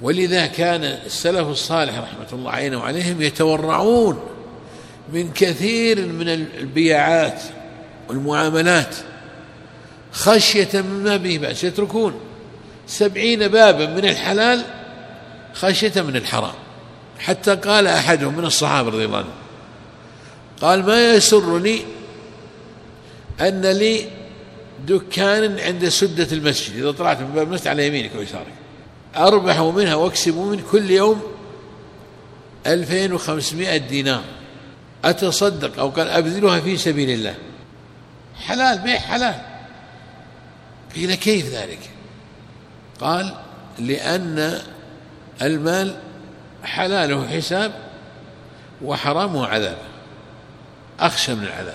ولذا كان السلف الصالح رحمة الله عليهم وعليهم يتورعون من كثير من البيعات والمعاملات خشية مما به بأس، يتركون 70 بابا من الحلال خشية من الحرام. حتى قال أحدهم من الصحابة رضي الله عنهم قال: ما يسرني أن لي دكان عند سدة المسجد، إذا طلعت من باب المسجد على يمينك ويسارك أربح منها وأكسب من كل يوم 2500 دينار أتصدق أو قال أبذلها في سبيل الله. حلال، بيع حلال. قيل: كيف ذلك؟ قال: لأن المال حلاله حساب وحرامه عذاب، أخشى من العذاب.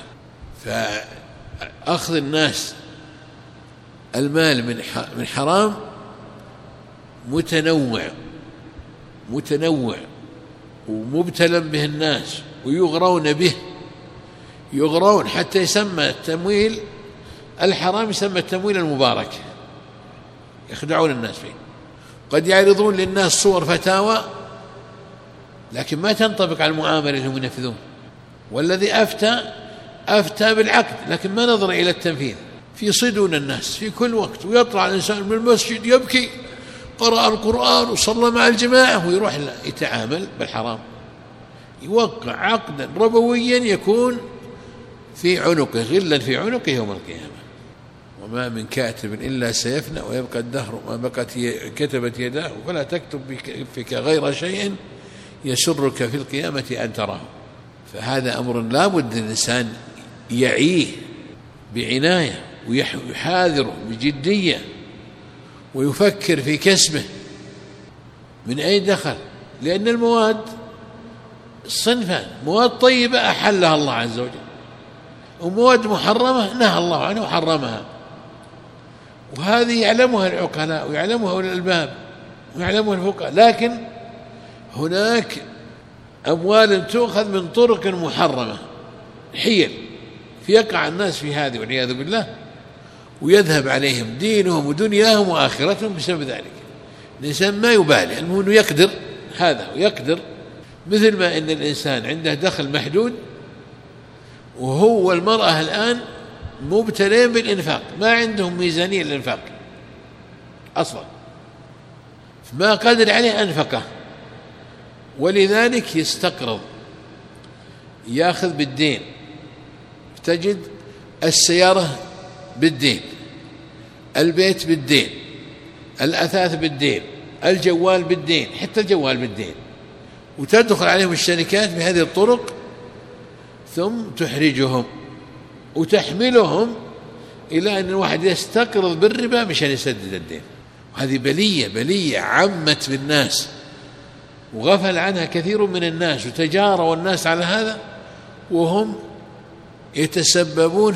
فأخذ الناس المال من حرام متنوع ومبتلى به الناس ويغرون به، يغرون حتى يسمى التمويل الحرام يسمى التمويل المبارك، يخدعون الناس فيه. قد يعرضون للناس صور فتاوى لكن ما تنطبق على المعاملة اللي هم ينفذون. والذي أفتى بالعقد لكن ما نظر إلى التنفيذ، في صدون الناس في كل وقت، ويطلع الإنسان من المسجد يبكي، قرأ القرآن وصلى مع الجماعة، ويروح يتعامل بالحرام، يوقع عقدا ربويا يكون في عنقه غلا في عنقه يوم القيامة. وما من كاتب إلا سيفنى ويبقى الدهر ما بقت كتبت يداه، فلا تكتب بكفك غير شيء يسرك في القيامة أن تراه. فهذا أمر لا بد الإنسان يعيه بعناية ويحاذره بجدية ويفكر في كسبه من أين دخل، لأن المواد صنفان: مواد طيبة أحلها الله عز وجل، ومواد محرمة نهى الله عنها وحرمها. وهذه يعلمها العقلاء ويعلمها أولي الألباب ويعلمها الفقهاء، لكن هناك أموال تؤخذ من طرق محرمة، حيل، فيقع الناس في هذه والعياذ بالله، ويذهب عليهم دينهم ودنياهم وآخرتهم بسبب ذلك. الإنسان ما يبالي، المهم يقدر هذا ويقدر، مثل ما إن الإنسان عنده دخل محدود، وهو والمرأة الآن مبتلين بالإنفاق، ما عندهم ميزانية للإنفاق أصلا، ما قدر عليه أنفقه، ولذلك يستقرض، يأخذ بالدين. تجد السيارة بالدين، البيت بالدين، الأثاث بالدين، الجوال بالدين، حتى الجوال بالدين، وتدخل عليهم الشركات بهذه الطرق، ثم تحرجهم وتحملهم إلى أن الواحد يستقرض بالربا مشان يسدد الدين. وهذه بلية عمت بالناس وغفل عنها كثير من الناس، وتجاروا الناس على هذا، وهم يتسببون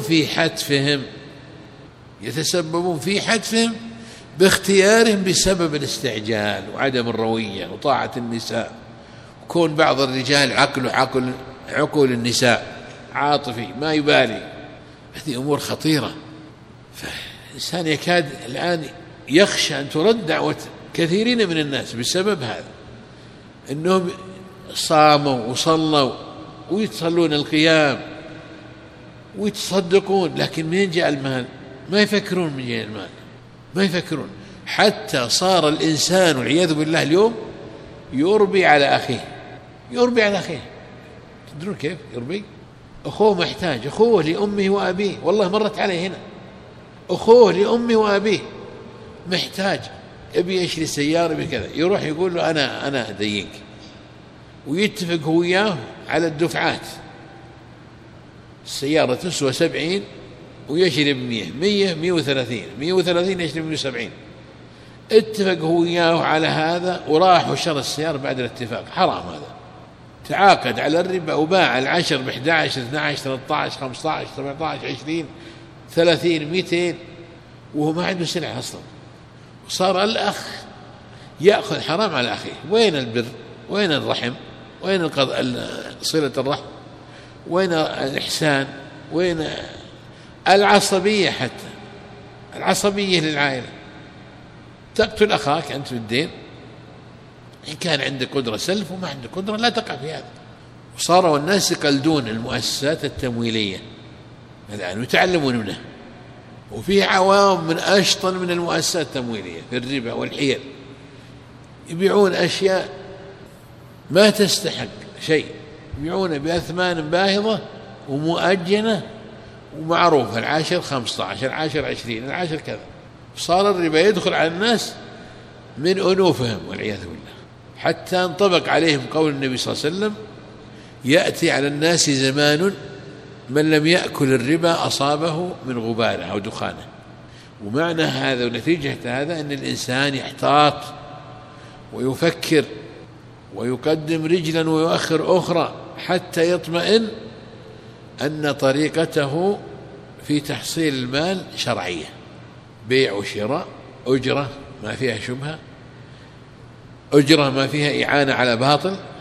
في حتفهم باختيارهم بسبب الاستعجال وعدم الروية وطاعة النساء، وكون بعض الرجال عقل النساء، عاطفي ما يبالي. هذه أمور خطيرة. فالإنسان يكاد الآن يخشى أن ترد دعوة كثيرين من الناس بسبب هذا، أنهم صاموا وصلوا ويتصلون القيام ويتصدقون، لكن منين جاء المال؟ ما يفكرون من جاء المال، ما يفكرون. حتى صار الإنسان والعياذ بالله اليوم يربي على أخيه. تدرون كيف يربي؟ أخوه محتاج، أخوه لأمه وأبيه، والله مرت عليه هنا، أخوه لأمه وأبيه محتاج، يبي يشري سيارة بكذا، يروح يقول له أنا أدينك، ويتفق هو وياه على الدفعات. السيارة تسوى 70 ويشري ب100، 130 يشري ب170. اتفق هو وياه على هذا، وراح وشرى السيارة بعد الاتفاق. حرام هذا. تعاقد على الربا وباع العشر ب11، 12، 13، 15، 17، 20، 30، 200، وهو ما عنده سلعة أصلا. وصار الأخ يأخذ حرام على أخيه. وين البر؟ وين الرحم؟ وين صلة الرحم؟ وين الإحسان؟ وين العصبية؟ حتى العصبية للعائلة. تقتل أخاك أنت بالدين، إن كان عندك قدرة سلف، وما عندك قدرة لا تقع في هذا. وصاروا الناس يقلدون المؤسسات التمويلية الآن ويتعلمون منها، وفي عوام من أشطن من المؤسسات التمويلية في الربا والحيل، يبيعون أشياء ما تستحق شيء، يبيعون بأثمان باهظة ومؤجنة ومعروفة، 10 15 10 20 10 كذا. صار الربا يدخل على الناس من أنوفهم والعياذ بالله، حتى انطبق عليهم قول النبي صلى الله عليه وسلم: يأتي على الناس زمان من لم يأكل الربا أصابه من غباره أو دخانه. ومعنى هذا ونتيجة هذا أن الإنسان يحتاط ويفكر ويقدم رجلا ويؤخر أخرى حتى يطمئن أن طريقته في تحصيل المال شرعية، بيع وشراء، أجرة ما فيها شبهة، أجرة ما فيها إعانة على باطل،